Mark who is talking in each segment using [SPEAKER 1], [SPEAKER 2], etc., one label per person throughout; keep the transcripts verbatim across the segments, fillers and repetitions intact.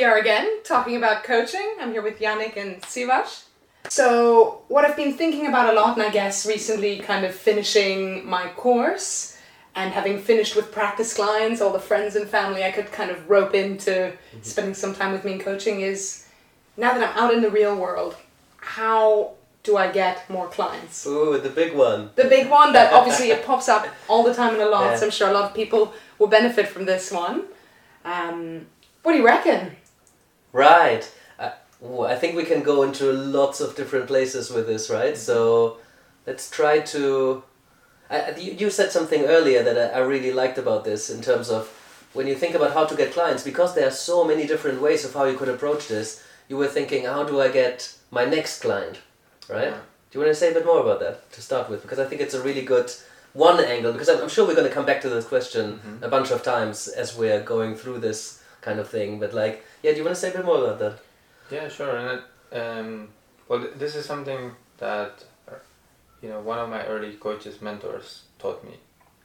[SPEAKER 1] are again, talking about coaching. I'm here with Yannick and Sivash. So, what I've been thinking about a lot, and I guess recently kind of finishing my course and having finished with practice clients, all the friends and family I could kind of rope into mm-hmm. spending some time with me in coaching is, now that I'm out in the real world, how do I get more clients?
[SPEAKER 2] Ooh, the big one.
[SPEAKER 1] The big one that obviously it pops up all the time in a lot,
[SPEAKER 2] yeah.
[SPEAKER 1] so I'm sure a lot of people will benefit from this one. Um, what do you reckon?
[SPEAKER 2] Right. Uh, I think we can go into lots of different places with this, right? Mm-hmm. So let's try to... Uh, you, you said something earlier that I, I really liked about this in terms of when you think about how to get clients, because there are so many different ways of how you could approach this, you were thinking, how do I get my next client, right? Yeah. Do you want to say a bit more about that to start with? Because I think it's a really good one angle, because I'm, I'm sure we're going to come back to this question mm-hmm. a bunch of times as we're going through this kind of thing. But like, yeah, do you want to say a bit more about that?
[SPEAKER 3] Yeah, sure. And it, um, well, th- this is something that, uh, you know, one of my early coaches, mentors taught me.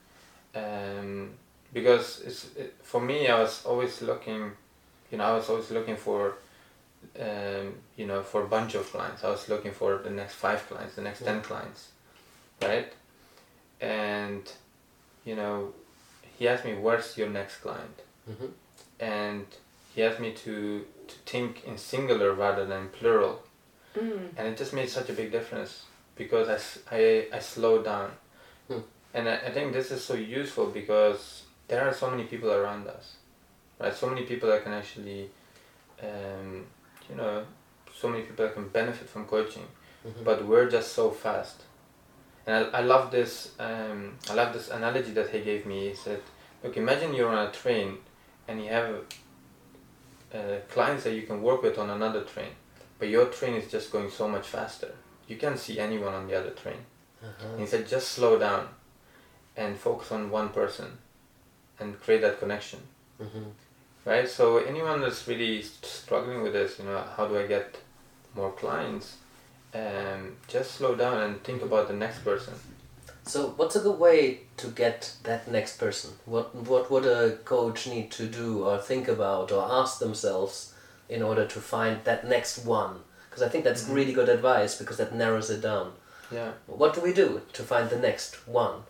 [SPEAKER 3] Um, because it's it, for me, I was always looking, you know, I was always looking for, um, you know, for a bunch of clients. I was looking for the next five clients, the next yeah. ten clients, right? And, you know, he asked me, where's your next client? Mm-hmm. And he asked me to, to think in singular rather than plural. Mm. And it just made such a big difference because I, I, I slowed down. Mm. And I, I think this is so useful because there are so many people around us, right? So many people that can actually, um, you know, so many people that can benefit from coaching, mm-hmm. but we're just so fast. And I, I love this. Um, I love this analogy that he gave me. He said, "Look, imagine you're on a train, and you have uh, clients that you can work with on another train, but your train is just going so much faster. You can't see anyone on the other train." Uh-huh. And he said, "Just slow down, and focus on one person, and create that connection." Mm-hmm. Right. So anyone that's really struggling with this, you know, how do I get more clients? Um, just slow down and think about the next person.
[SPEAKER 2] So what's a good way to get that next person? What what would a coach need to do or think about or ask themselves in order to find that next one? Because I think that's mm-hmm. really good advice because that narrows it down.
[SPEAKER 3] Yeah.
[SPEAKER 2] What do we do to find the next one?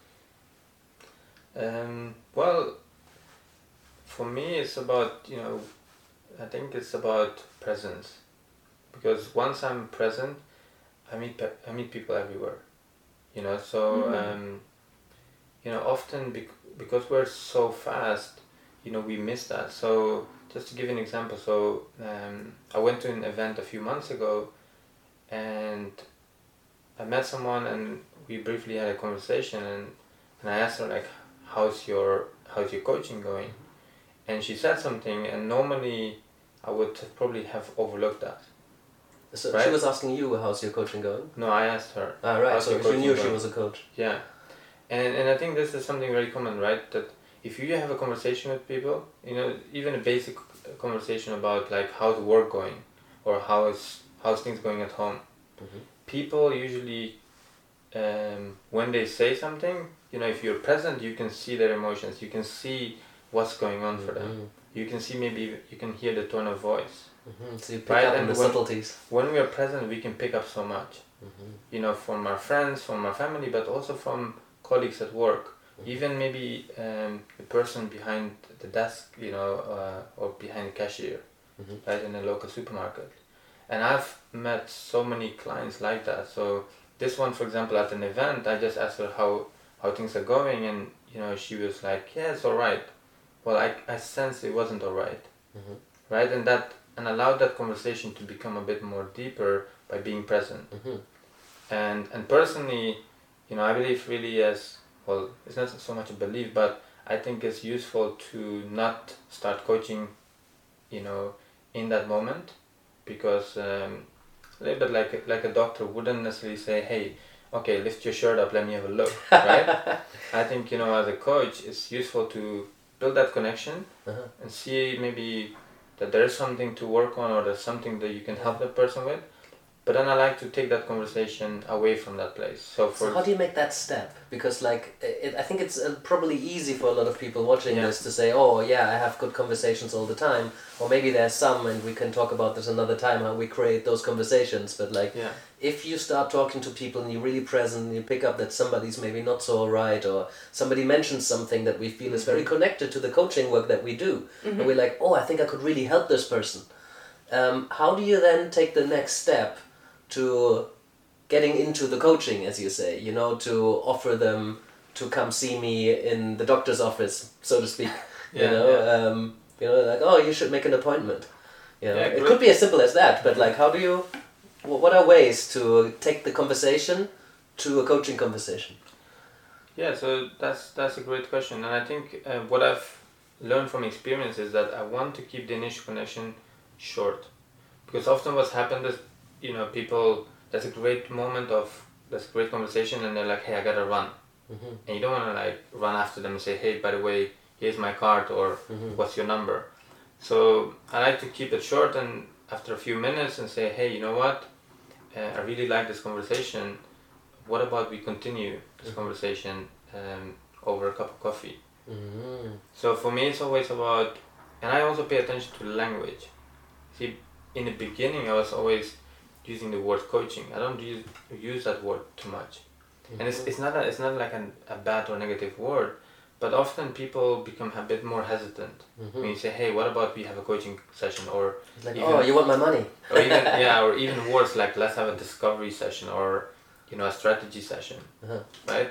[SPEAKER 3] Um, well, for me it's about, you know, I think it's about presence. Because once I'm present, I meet pe- I meet people everywhere, you know. So mm-hmm. um, you know, often bec- because we're so fast, you know, we miss that. So just to give you an example, so um, I went to an event a few months ago, and I met someone, and we briefly had a conversation, and, and I asked her like, "How's your how's your coaching going?" And she said something, and normally I would have probably have overlooked that.
[SPEAKER 2] So
[SPEAKER 3] right?
[SPEAKER 2] She was asking you, how's your coaching going?
[SPEAKER 3] No, I asked her.
[SPEAKER 2] Ah, right,
[SPEAKER 3] so
[SPEAKER 2] you knew
[SPEAKER 3] going?
[SPEAKER 2] she was a coach.
[SPEAKER 3] Yeah. And and I think this is something very common, right? That if you have a conversation with people, you know, even a basic conversation about like how's work going or how is how's things going at home, mm-hmm. people usually, um, when they say something, you know, if you're present, you can see their emotions, you can see what's going on mm-hmm. for them. You can see maybe, you can hear the tone of voice.
[SPEAKER 2] Mm-hmm. So you pick
[SPEAKER 3] right?
[SPEAKER 2] up
[SPEAKER 3] and
[SPEAKER 2] on the
[SPEAKER 3] when,
[SPEAKER 2] subtleties.
[SPEAKER 3] When we are present, we can pick up so much. Mm-hmm. You know, from our friends, from our family, but also from colleagues at work. Mm-hmm. Even maybe um, the person behind the desk, you know, uh, or behind the cashier, mm-hmm. right, in a local supermarket. And I've met so many clients like that. So this one, for example, at an event, I just asked her how, how things are going, and you know, she was like, "Yeah, it's all right." Well, I I sensed it wasn't all right, mm-hmm. right, and that. And allowed that conversation to become a bit more deeper by being present. Mm-hmm. And and personally, you know, I believe really as, well, it's not so much a belief, but I think it's useful to not start coaching, you know, in that moment, because um, a little bit like a, like a doctor wouldn't necessarily say, "Hey, okay, lift your shirt up, let me have a look," right? I think, you know, as a coach, it's useful to build that connection uh-huh. and see maybe that there is something to work on or there's something that you can help the person with, but then I like to take that conversation away from that place. So for
[SPEAKER 2] So how do you make that step? Because like it, I think it's uh, probably easy for a lot of people watching
[SPEAKER 3] Yeah.
[SPEAKER 2] this to say, oh yeah, I have good conversations all the time, or maybe there's some, and we can talk about this another time how we create those conversations. But like,
[SPEAKER 3] yeah,
[SPEAKER 2] if you start talking to people and you're really present, and you pick up that somebody's maybe not so alright, or somebody mentions something that we feel is very
[SPEAKER 3] Mhm.
[SPEAKER 2] connected to the coaching work that we do, and we're like, oh, I think I could really help this person. Um, how do you then take the next step to getting into the coaching, as you say, you know, to offer them to come see me in the doctor's office, so to speak, you
[SPEAKER 3] Yeah,
[SPEAKER 2] know,
[SPEAKER 3] yeah.
[SPEAKER 2] Um, you know, like, oh, you should make an appointment. You know,
[SPEAKER 3] Yeah,
[SPEAKER 2] it
[SPEAKER 3] great.
[SPEAKER 2] could be as simple as that, but like, how do you, wh- what are ways to take the conversation to a coaching conversation?
[SPEAKER 3] Yeah, so that's that's a great question, and I think uh, what I've learned from experience is that I want to keep the initial connection short, because often what's happened is, you know, people, there's a great moment of, there's a great conversation, and they're like, hey, I gotta run,
[SPEAKER 2] Mm-hmm.
[SPEAKER 3] and you don't want to like run after them and say, hey, by the way, here's my card, or
[SPEAKER 2] Mhm.
[SPEAKER 3] what's your number. So I like to keep it short, and after a few minutes and say, hey, you know what, uh, I really like this conversation. What about we continue this
[SPEAKER 2] Mhm.
[SPEAKER 3] conversation um, over a cup of coffee?
[SPEAKER 2] Mm-hmm.
[SPEAKER 3] So for me, it's always about, and I also pay attention to language. See, in the beginning, I was always using the word coaching. I don't use use that word too much, and it's it's not a, it's not like an, a bad or negative word, but often people become a bit more hesitant
[SPEAKER 2] Mm-hmm.
[SPEAKER 3] when you say, "Hey, what about we have a coaching session?" Or
[SPEAKER 2] It's like,
[SPEAKER 3] even-
[SPEAKER 2] oh, you want my money?
[SPEAKER 3] or even yeah, or even words like "Let's have a discovery session," or you know, a strategy session,
[SPEAKER 2] Uh-huh.
[SPEAKER 3] right?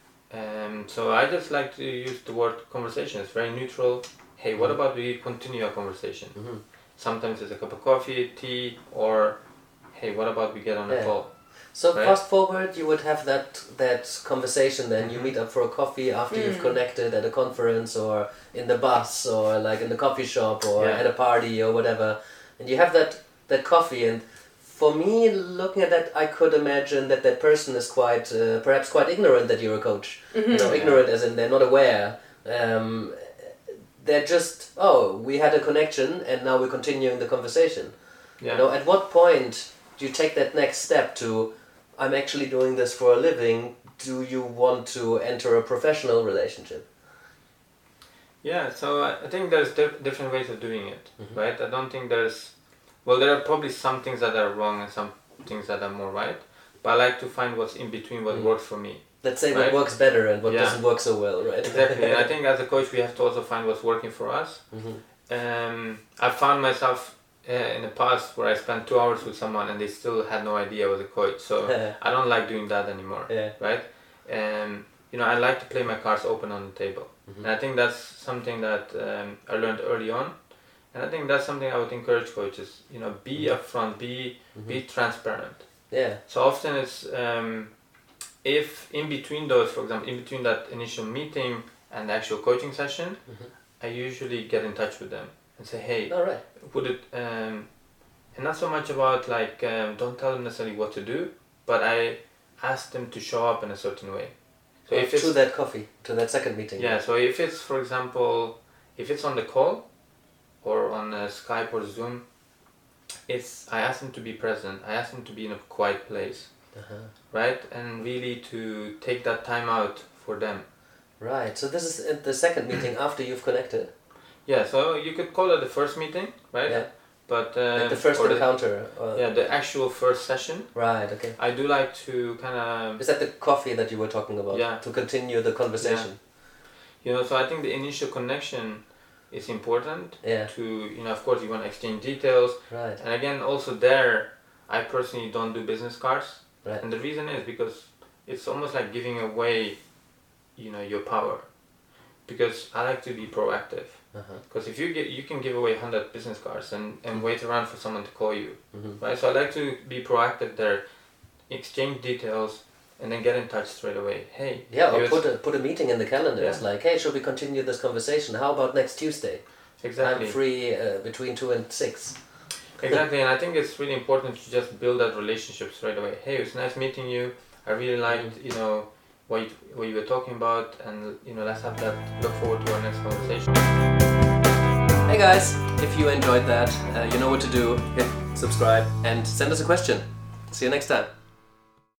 [SPEAKER 3] Um, so I just like to use the word conversation. It's very neutral. Hey, what
[SPEAKER 2] Mhm.
[SPEAKER 3] about we continue our conversation?
[SPEAKER 2] Mm-hmm.
[SPEAKER 3] Sometimes it's a cup of coffee, tea, or hey, what about we get on a
[SPEAKER 2] Yeah.
[SPEAKER 3] call?
[SPEAKER 2] So
[SPEAKER 3] Right.
[SPEAKER 2] fast forward, you would have that that conversation. Then you
[SPEAKER 3] Mhm.
[SPEAKER 2] meet up for a coffee after you've
[SPEAKER 1] Mm.
[SPEAKER 2] connected at a conference, or in the bus, or like in the coffee shop, or
[SPEAKER 3] Yeah.
[SPEAKER 2] at a party, or whatever. And you have that that coffee. And for me, looking at that, I could imagine that that person is quite uh, perhaps quite ignorant that you're a coach. You know,
[SPEAKER 3] Yeah.
[SPEAKER 2] ignorant as in they're not aware. Um, they're just, oh, we had a connection, and now we're continuing the conversation.
[SPEAKER 3] Yeah.
[SPEAKER 2] You know, at what point do you take that next step to, I'm actually doing this for a living, do you want to enter a professional relationship?
[SPEAKER 3] Yeah, so I I think there's dif- different ways of doing it,
[SPEAKER 2] Mhm.
[SPEAKER 3] right? I don't think there's, well, there are probably some things that are wrong and some things that are more right, but I like to find what's in between, what
[SPEAKER 2] Mm.
[SPEAKER 3] works for me.
[SPEAKER 2] Let's say what
[SPEAKER 3] Right.
[SPEAKER 2] works better and what
[SPEAKER 3] Yeah.
[SPEAKER 2] doesn't work so well, right?
[SPEAKER 3] Exactly, and I think as a coach we have to also find what's working for us.
[SPEAKER 2] Mhm.
[SPEAKER 3] Um, I found myself uh, in the past where I spent two hours with someone and they still had no idea I was a coach, so I don't like doing that anymore,
[SPEAKER 2] Yeah.
[SPEAKER 3] right? Um, you know, I like to play my cards open on the table.
[SPEAKER 2] Mhm.
[SPEAKER 3] And I think that's something that um, I learned early on, and I think that's something I would encourage coaches. You know, be
[SPEAKER 2] Mhm.
[SPEAKER 3] upfront, be
[SPEAKER 2] Mhm.
[SPEAKER 3] be transparent.
[SPEAKER 2] Yeah.
[SPEAKER 3] So often it's um, if in between those, for example, in between that initial meeting and the actual coaching session,
[SPEAKER 2] Mhm.
[SPEAKER 3] I usually get in touch with them and say, hey,
[SPEAKER 2] All right.
[SPEAKER 3] would it, um, and not so much about like um, don't tell them necessarily what to do, but I ask them to show up in a certain way. So if it's
[SPEAKER 2] to that coffee, to that second meeting.
[SPEAKER 3] yeah, so if it's, for example, if it's on the call or on uh, Skype or Zoom, it's I ask them to be present. I ask them to be in a quiet place,
[SPEAKER 2] Uh-huh.
[SPEAKER 3] right? And really to take that time out for them.
[SPEAKER 2] Right. So this is at the second meeting after you've connected.
[SPEAKER 3] Yeah, so you could call it the first meeting, right?
[SPEAKER 2] Yeah.
[SPEAKER 3] But um,
[SPEAKER 2] Like the first
[SPEAKER 3] or the-
[SPEAKER 2] encounter. or-
[SPEAKER 3] yeah, the actual first session.
[SPEAKER 2] Right. Okay.
[SPEAKER 3] I do like to kind of
[SPEAKER 2] Is that the coffee that you were talking about?
[SPEAKER 3] Yeah.
[SPEAKER 2] To continue the conversation.
[SPEAKER 3] you know, so I think the initial connection is important.
[SPEAKER 2] Yeah.
[SPEAKER 3] To you know, of course, you want to exchange details.
[SPEAKER 2] Right.
[SPEAKER 3] And again, also there, I personally don't do business cards.
[SPEAKER 2] Right.
[SPEAKER 3] And the reason is because it's almost like giving away, you know, your power. Because I like to be proactive.
[SPEAKER 2] Uh-huh.
[SPEAKER 3] Because if you get, you can give away one hundred business cards and, and wait around for someone to call you.
[SPEAKER 2] Mhm.
[SPEAKER 3] Right? So I like to be proactive there, exchange details, and then get in touch straight away. Hey.
[SPEAKER 2] Yeah, or
[SPEAKER 3] here's-
[SPEAKER 2] put a put a meeting in the calendar. It's
[SPEAKER 3] Yeah.
[SPEAKER 2] like, hey, should we continue this conversation? How about next Tuesday?
[SPEAKER 3] Exactly.
[SPEAKER 2] I'm free uh, between two and six.
[SPEAKER 3] Exactly, and I think it's really important to just build that relationship straight away. Hey, it's nice meeting you. I really liked, you know, what you, what you were talking about, and you know, let's have that. Look forward to our next conversation.
[SPEAKER 2] Hey guys, if you enjoyed that, uh, you know what to do. Hit subscribe and send us a question. See you next time.